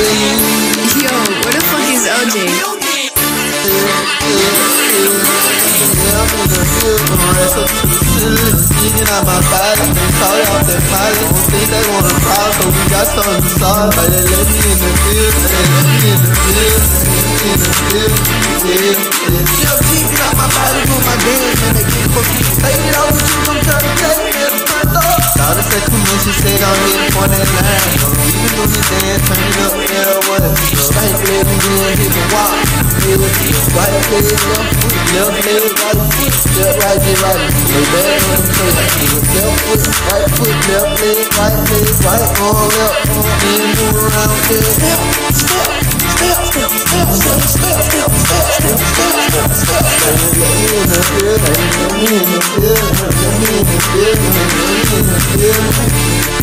Yo, where the fuck is LJ? Sneaking out my body, call out that pilot. Don't think they wanna cry, so we got something to solve. But they let me in the field, they let me in the field, in the field, yeah. Still sneaking out my body, doing my dance, and they keep fucking take it out with you, I'm trying to take it, it's turned up. Daughter said come in, she said I'm hitting for that line. We can do this dance, turn it up, yeah, what? Stank leg, we in, hit the walk. Right leg, left foot, left leg, right foot, step right, get right. Lay back on the plate, left foot, right foot, left leg, right arm, left arm, then move around there. Step, step, step, step, step, step, step, step, step, step, step, step. Let me in the field, let me in the field, let me in the field, let me in the field.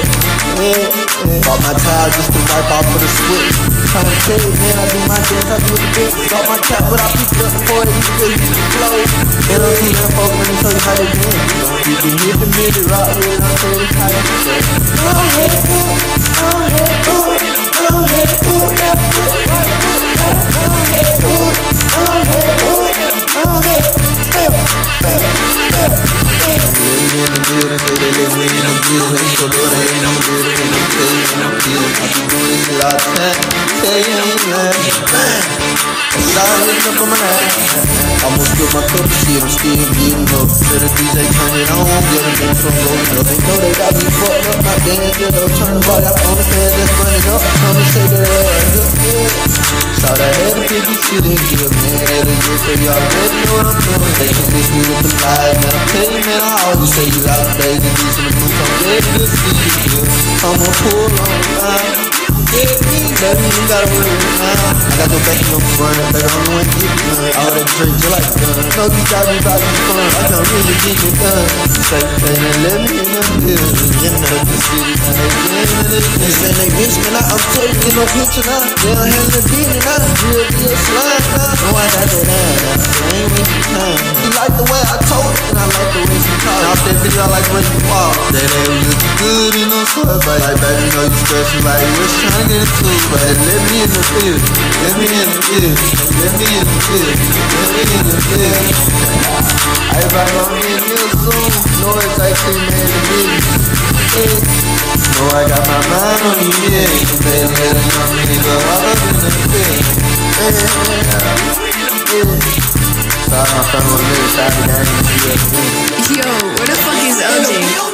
Bought my towel just to wipe off of the switch. Trying to tell you, man, I do my dance, I do the bit. Got my cap, but I picked up before they used to hit the flow. And I'm too young folk, let me show you how they dance. You can hit the middle, rock with it, I'll tell you how they dance. Go ahead, go ahead, go ahead, go ahead, go ahead, right foot, go ahead, go ahead, go ahead, go ahead, step, step, step, step. Let me in the building, say they let me in the building. So Lord, I ain't no building, and I'm telling you, I'm feeling. I be doing this shit all the time. Tell you, I ain't lying. I'm sorry, hitting up on my line. Almost spilled my cup of shit, I'm still getting up. Tell the DJ turn it on, get them dance from rolling up. They know they got me fucked up, my dance, yeah, they'll turn the body out on the fans, just run it up. Come and say that ass up, yeah. Thought I had a 50 shit and get up, man. That is good, so you already know what I'm doing. They can miss me with the lies, man. I'm telling you, man, I always say you like baby, these in the booth, I'm ready to see you. I'ma pull on the line. Yeah, baby, you gotta worry now. I got your back in your front, baby, I'm the one to get done. All that drink, you like done. No, you got me about to fun. I can't really get me done. Say, baby, let me in the building. You know the city, and they get in it. They say they bitch me now, I'm taking no picture now. They don't have the beat now. You'll be a slime now. No, I got that down. I ain't wasting time. You like the way I told it, and I like the way she talk. Off that video, I like when you walk. That ain't look good in no sweat, but like, baby, know you special. Like, what's trying to get into? But let me in the field. Let me in the field. Let me in the field. Let me in the field. Everybody gonna be in here soon. Know it's actually made a business. Know I got my mind on you, yeah. You better let a young nigga all up in the field. Sorry, my friend, one minute. Sorry, I didn't see you. Yo, where the fuck is LJ?